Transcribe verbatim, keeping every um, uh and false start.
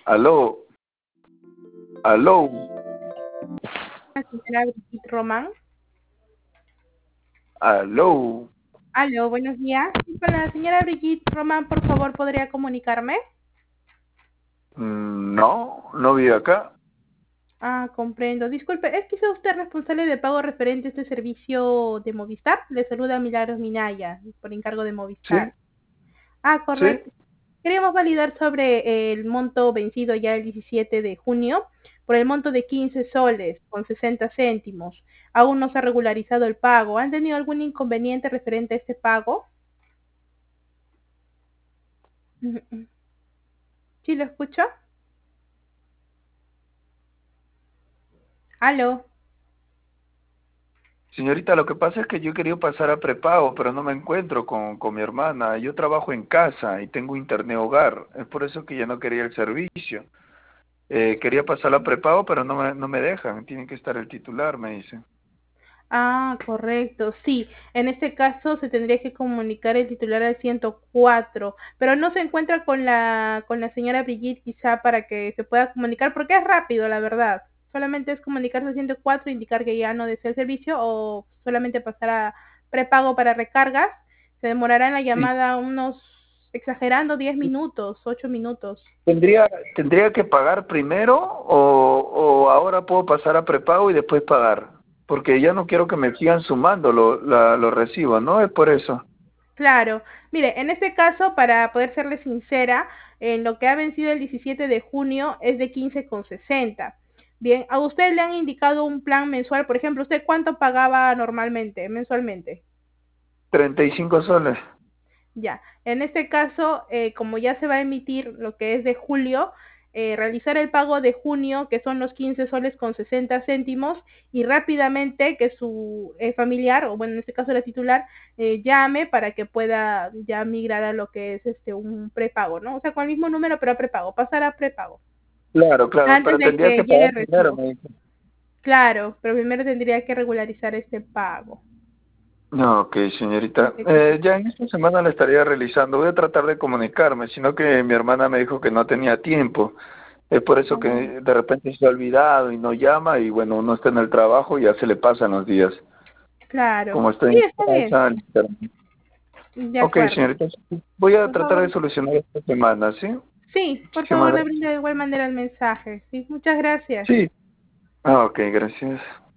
Aló, aló, La señora Brigitte Román. aló. Aló, buenos días. Sí, con la señora Brigitte Román, por favor, ¿podría comunicarme? Mm, No, no vive acá. Ah, comprendo. Disculpe, ¿es quizá usted responsable de pago referente a este servicio de Movistar? Le saluda Milagros Minaya, por encargo de ¿Sí? Movistar. Ah, ¿Sí? correcto. Queríamos validar sobre el monto vencido ya el diecisiete de junio por el monto de quince soles con sesenta céntimos. Aún no se ha regularizado el pago. ¿Han tenido algún inconveniente referente a este pago? ¿Sí lo escucho? Aló. Señorita, lo que pasa es que yo he querido pasar a prepago, pero no me encuentro con, con mi hermana. Yo trabajo en casa y tengo internet hogar. Es por eso que ya no quería el servicio. Eh, quería pasar a prepago, pero no me, no me dejan. Tiene que estar el titular, me dicen. Ah, correcto. Sí, en este caso se tendría que comunicar el titular al ciento cuatro, pero no se encuentra con la con la señora Brigitte quizá para que se pueda comunicar, porque es rápido, la verdad. Solamente es comunicarse al ciento cuatro, indicar que ya no desea el servicio o solamente pasar a prepago para recargas. Se demorará en la Sí. llamada unos, exagerando, diez minutos, ocho minutos. ¿Tendría, tendría que pagar primero o, o ahora puedo pasar a prepago y después pagar? Porque ya no quiero que me sigan sumando lo- la- los recibos, ¿no? Es por eso. Claro, mire, en este caso, para poder serle sincera, en lo que ha vencido el diecisiete de junio es de quince con sesenta. Bien, ¿a usted le han indicado un plan mensual? Por ejemplo, ¿usted cuánto pagaba normalmente, mensualmente? Treinta y cinco soles. Ya, en este caso, eh, como ya se va a emitir lo que es de julio, eh, realizar el pago de junio, que son los quince soles con sesenta céntimos, y rápidamente que su eh, familiar, o bueno, en este caso la titular, eh, llame para que pueda ya migrar a lo que es este un prepago, ¿no? O sea, con el mismo número, pero a prepago, pasar a prepago, Claro, claro, antes pero de tendría que que llegue pagar el primero, recibo. me dice. Claro, pero primero tendría que regularizar este pago. No, ok, señorita. Efectivamente. Eh, ya en esta semana la estaría realizando. Voy a tratar de comunicarme, sino que mi hermana me dijo que no tenía tiempo. Es por eso que Ah, de repente se ha olvidado y no llama y bueno, uno está en el trabajo y ya se le pasan los días. claro. Como estoy Sí, en está bien. casa, al internet. De Ok, acuerdo. señorita, voy a Por tratar de favor. solucionar esta semana, ¿sí? Sí, por Muchísimas favor, le gracias. brinda de igual manera el mensaje. Sí, muchas gracias. Sí. Ah, ok, gracias.